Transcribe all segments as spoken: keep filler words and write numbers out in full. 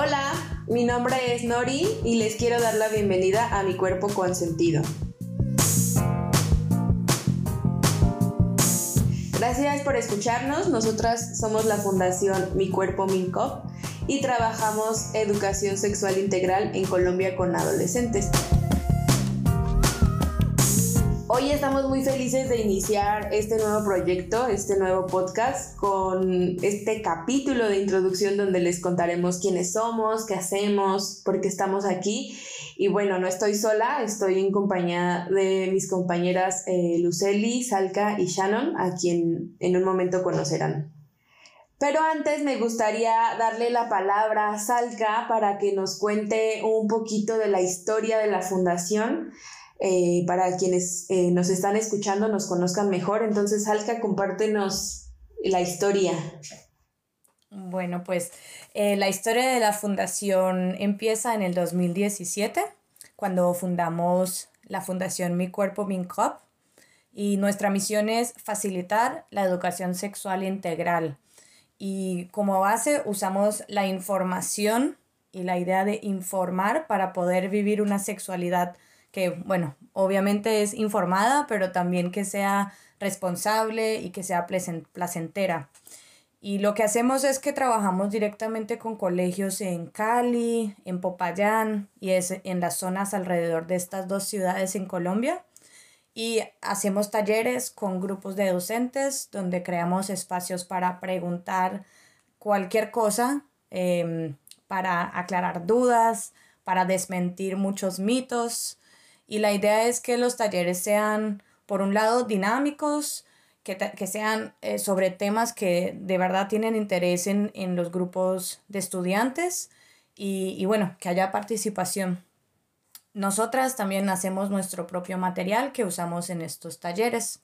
Hola, mi nombre es Nori y les quiero dar la bienvenida a Mi Cuerpo Consentido. Gracias por escucharnos. Nosotras somos la Fundación Mi Cuerpo Mincop y trabajamos educación sexual integral en Colombia con adolescentes. Hoy estamos muy felices de iniciar este nuevo proyecto, este nuevo podcast, con este capítulo de introducción donde les contaremos quiénes somos, qué hacemos, por qué estamos aquí. Y bueno, no estoy sola, estoy en compañía de mis compañeras eh, Luceli, Salka y Shannon, a quien en un momento conocerán. Pero antes me gustaría darle la palabra a Salka para que nos cuente un poquito de la historia de la fundación. Eh, para quienes eh, nos están escuchando nos conozcan mejor. Entonces, Salka, compártenos la historia. Bueno, pues eh, la historia de la fundación empieza en el dos mil diecisiete, cuando fundamos la Fundación Mi Cuerpo Mincop, y nuestra misión es facilitar la educación sexual integral. Y como base usamos la información y la idea de informar para poder vivir una sexualidad que, bueno, obviamente es informada, pero también que sea responsable y que sea placentera. Y lo que hacemos es que trabajamos directamente con colegios en Cali, en Popayán y es en las zonas alrededor de estas dos ciudades en Colombia. Y hacemos talleres con grupos de docentes donde creamos espacios para preguntar cualquier cosa, eh, para aclarar dudas, para desmentir muchos mitos. Y la idea es que los talleres sean, por un lado, dinámicos, que, que sean eh, sobre temas que de verdad tienen interés en, en los grupos de estudiantes y, y bueno, que haya participación. Nosotras también hacemos nuestro propio material que usamos en estos talleres.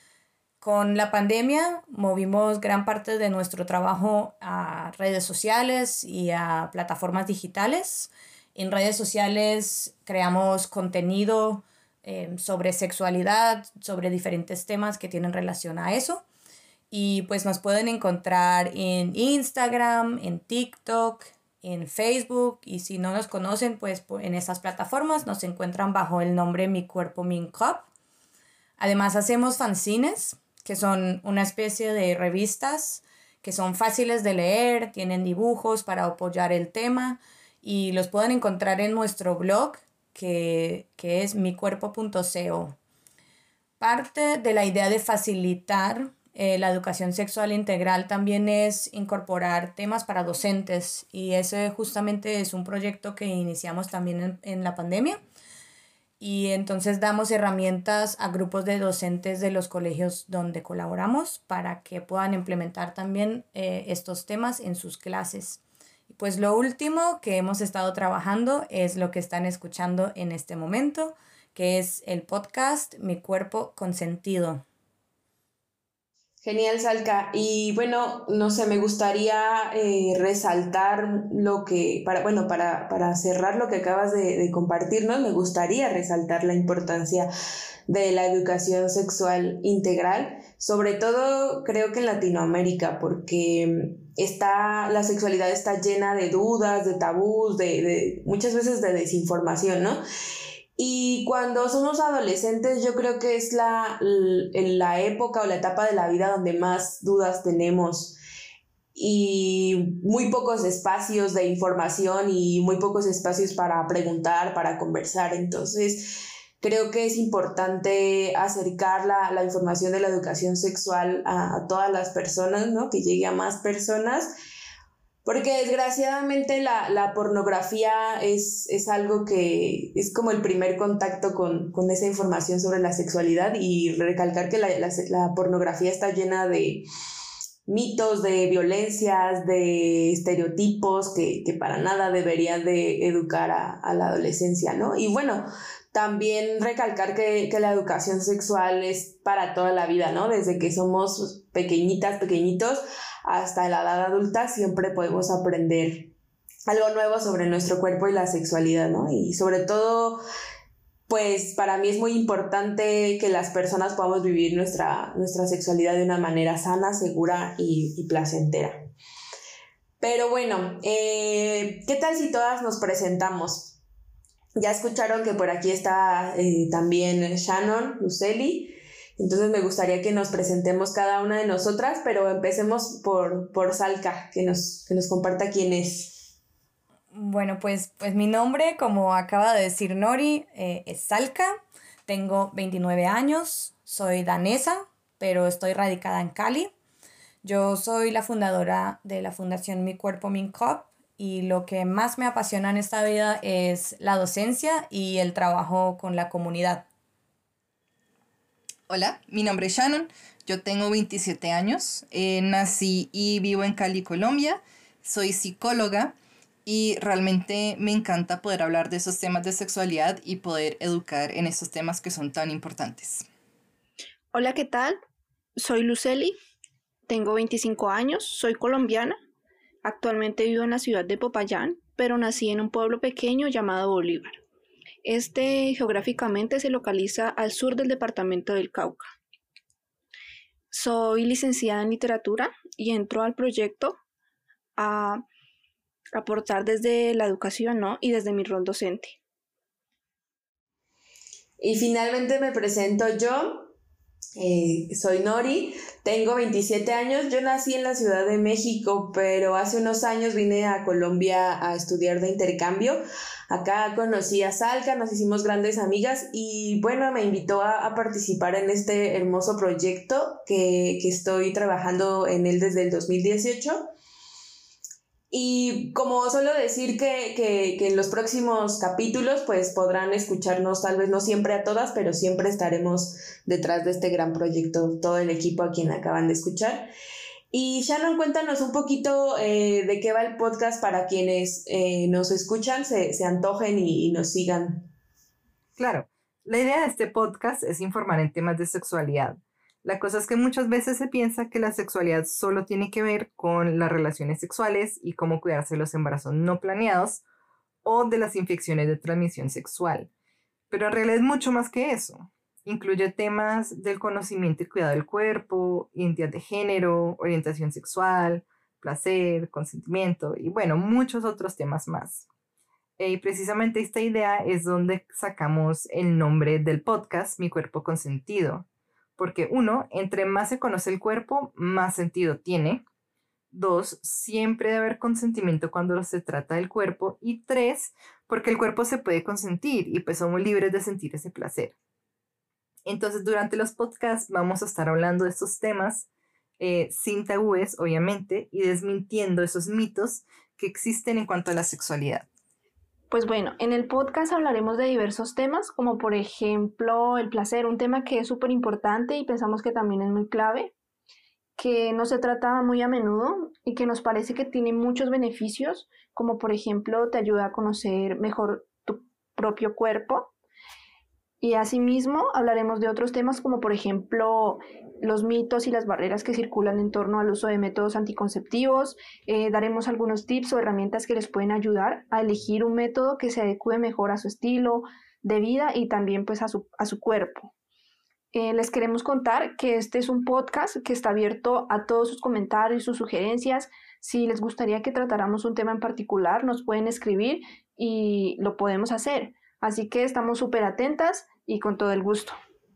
Con la pandemia movimos gran parte de nuestro trabajo a redes sociales y a plataformas digitales. En redes sociales creamos contenido eh, sobre sexualidad, sobre diferentes temas que tienen relación a eso. Y pues nos pueden encontrar en Instagram, en TikTok, en Facebook. Y si no nos conocen, pues en esas plataformas nos encuentran bajo el nombre Mi Cuerpo Mincop. Además hacemos fanzines, que son una especie de revistas que son fáciles de leer, tienen dibujos para apoyar el tema. Y los pueden encontrar en nuestro blog, que, que es mi cuerpo punto co. Parte de la idea de facilitar eh, la educación sexual integral también es incorporar temas para docentes. Y ese justamente es un proyecto que iniciamos también en, en la pandemia. Y entonces damos herramientas a grupos de docentes de los colegios donde colaboramos para que puedan implementar también eh, estos temas en sus clases. Pues lo último que hemos estado trabajando es lo que están escuchando en este momento, que es el podcast Mi Cuerpo Consentido. Genial, Salka. Y bueno, no sé, me gustaría eh, resaltar lo que, para, bueno, para, para cerrar lo que acabas de, de compartirnos, me gustaría resaltar la importancia de la educación sexual integral, sobre todo creo que en Latinoamérica, porque está, la sexualidad está llena de dudas, de tabús, de, de muchas veces de desinformación, ¿no? Y cuando somos adolescentes yo creo que es la, la época o la etapa de la vida donde más dudas tenemos y muy pocos espacios de información y muy pocos espacios para preguntar, para conversar. Entonces creo que es importante acercar la, la información de la educación sexual a, a todas las personas, ¿no? Que llegue a más personas. Porque desgraciadamente la, la pornografía es, es algo que es como el primer contacto con, con esa información sobre la sexualidad, y recalcar que la, la, la pornografía está llena de mitos, de violencias, de estereotipos que, que para nada deberían de educar a, a la adolescencia, ¿no? Y bueno, también recalcar que, que la educación sexual es para toda la vida, ¿no? Desde que somos pequeñitas, pequeñitos, hasta la edad adulta siempre podemos aprender algo nuevo sobre nuestro cuerpo y la sexualidad, ¿no? Y sobre todo, pues para mí es muy importante que las personas podamos vivir nuestra, nuestra sexualidad de una manera sana, segura y, y placentera. Pero bueno, eh, ¿qué tal si todas nos presentamos? Ya escucharon que por aquí está eh, también Shannon, Lucely. Entonces me gustaría que nos presentemos cada una de nosotras, pero empecemos por, por Salca, que nos, que nos comparta quién es. Bueno, pues, pues mi nombre, como acaba de decir Nori, eh, es Salca. Tengo veintinueve años, soy danesa, pero estoy radicada en Cali. Yo soy la fundadora de la Fundación Mi Cuerpo, Mi Cup, y lo que más me apasiona en esta vida es la docencia y el trabajo con la comunidad. Hola, mi nombre es Shannon, yo tengo veintisiete años, eh, nací y vivo en Cali, Colombia, soy psicóloga y realmente me encanta poder hablar de esos temas de sexualidad y poder educar en esos temas que son tan importantes. Hola, ¿qué tal? Soy Lucely, tengo veinticinco años, soy colombiana, actualmente vivo en la ciudad de Popayán, pero nací en un pueblo pequeño llamado Bolívar. Este geográficamente se localiza al sur del departamento del Cauca. Soy licenciada en literatura y entro al proyecto a aportar desde la educación, ¿no? Y desde mi rol docente. Y finalmente me presento yo. Eh, soy Nori, tengo veintisiete años, yo nací en la Ciudad de México, pero hace unos años vine a Colombia a estudiar de intercambio. Acá conocí a Salca, nos hicimos grandes amigas y bueno, me invitó a, a participar en este hermoso proyecto que, que estoy trabajando en él desde el dos mil dieciocho. Y como suelo decir que, que, que en los próximos capítulos pues podrán escucharnos, tal vez no siempre a todas, pero siempre estaremos detrás de este gran proyecto, todo el equipo a quien acaban de escuchar. Y Shannon, cuéntanos un poquito eh, de qué va el podcast para quienes eh, nos escuchan, se, se antojen y, y nos sigan. Claro, la idea de este podcast es informar en temas de sexualidad. La cosa es que muchas veces se piensa que la sexualidad solo tiene que ver con las relaciones sexuales y cómo cuidarse de los embarazos no planeados o de las infecciones de transmisión sexual. Pero en realidad es mucho más que eso. Incluye temas del conocimiento y cuidado del cuerpo, identidad de género, orientación sexual, placer, consentimiento y bueno, muchos otros temas más. Y precisamente esta idea es donde sacamos el nombre del podcast, Mi Cuerpo Consentido. Porque uno, entre más se conoce el cuerpo, más sentido tiene. Dos, siempre debe haber consentimiento cuando se trata del cuerpo. Y tres, porque el cuerpo se puede consentir y pues somos libres de sentir ese placer. Entonces, durante los podcasts vamos a estar hablando de estos temas eh, sin tabúes, obviamente, y desmintiendo esos mitos que existen en cuanto a la sexualidad. Pues bueno, en el podcast hablaremos de diversos temas, como por ejemplo el placer, un tema que es súper importante y pensamos que también es muy clave, que no se trata muy a menudo y que nos parece que tiene muchos beneficios, como por ejemplo te ayuda a conocer mejor tu propio cuerpo. Y asimismo hablaremos de otros temas como por ejemplo los mitos y las barreras que circulan en torno al uso de métodos anticonceptivos. Eh, daremos algunos tips o herramientas que les pueden ayudar a elegir un método que se adecue mejor a su estilo de vida y también pues a su, a su cuerpo. Eh, les queremos contar que este es un podcast que está abierto a todos sus comentarios, sus sugerencias. Si les gustaría que tratáramos un tema en particular, nos pueden escribir y lo podemos hacer. Así que estamos súper atentas y con todo el gusto.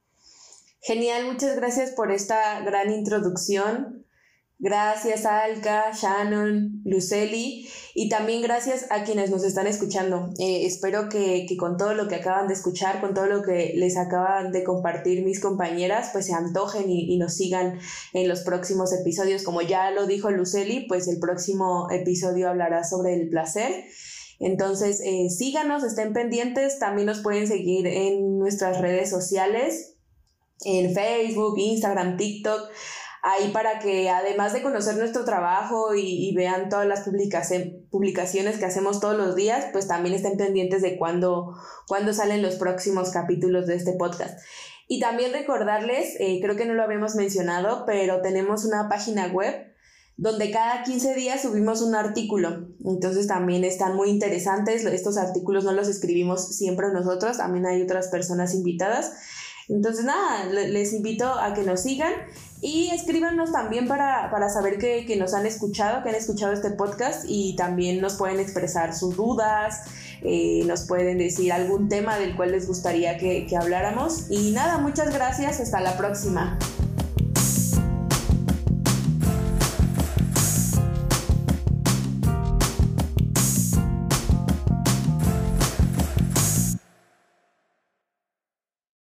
Genial, muchas gracias por esta gran introducción. Gracias a Alka, Shannon, Lucely y también gracias a quienes nos están escuchando. Eh, espero que, que con todo lo que acaban de escuchar, con todo lo que les acaban de compartir mis compañeras, pues se antojen y, y nos sigan en los próximos episodios. Como ya lo dijo Lucely, pues el próximo episodio hablará sobre el placer. Entonces, eh, síganos, estén pendientes, también nos pueden seguir en nuestras redes sociales, en Facebook, Instagram, TikTok, ahí para que además de conocer nuestro trabajo y, y vean todas las publicaci- publicaciones que hacemos todos los días, pues también estén pendientes de cuándo, cuándo salen los próximos capítulos de este podcast. Y también recordarles, eh, creo que no lo habíamos mencionado, pero tenemos una página web donde cada quince días subimos un artículo. Entonces también están muy interesantes. Estos artículos no los escribimos siempre nosotros, también hay otras personas invitadas. Entonces nada, les invito a que nos sigan Y escríbanos también para, para saber que, que nos han escuchado, que han escuchado este podcast, y también nos pueden expresar sus dudas, eh, nos pueden decir algún tema del cual les gustaría que, que habláramos. Y nada, muchas gracias, hasta la próxima.